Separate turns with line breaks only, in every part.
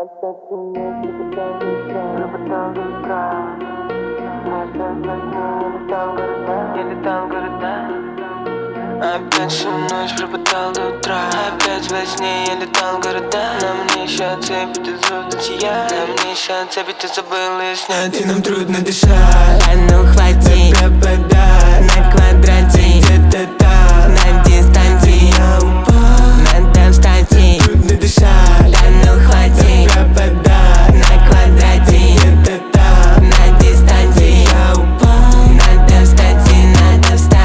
Опять всю ночь пропадал до утра. Опять во сне я летал в города. На мне еще цепь, ты золотия. На мне еще цепь, ты забыл и снять. И нам трудно дышать.
А ну хвати,
пропадать
на квадрате,
где-то там,
на дистанции.
я упал,
Надо встать и
трудно дышать.
да ну хвати,
Пропадать
на квадрате,
где-то там,
на дистанции.
я упал.
Надо встать и надо встать.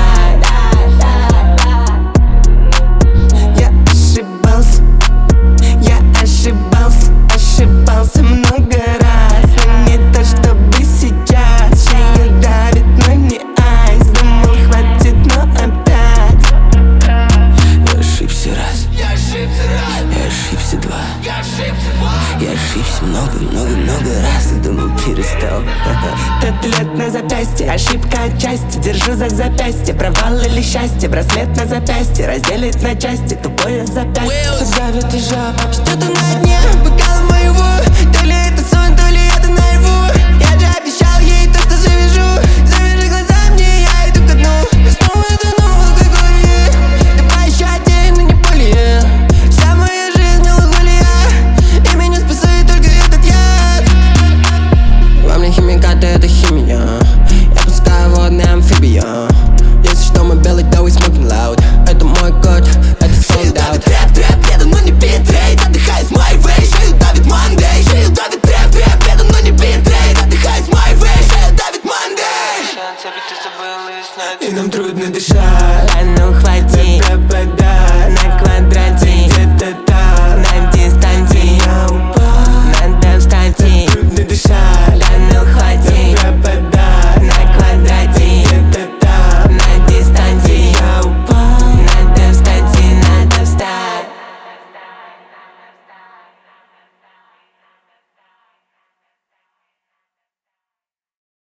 Ошибался много раз, но не то чтобы сейчас. Шею давит, но не айс. Думал хватит, но опять.
Я ошибся раз, я ошибся два, я ошибся много раз. И думал, перестал.
Татуировка на запястье, ошибка отчасти. Держу за запястье, провал или счастье. Браслет на запястье разделит на части, тупое запястье.
Все давит и жаба,
Что-то на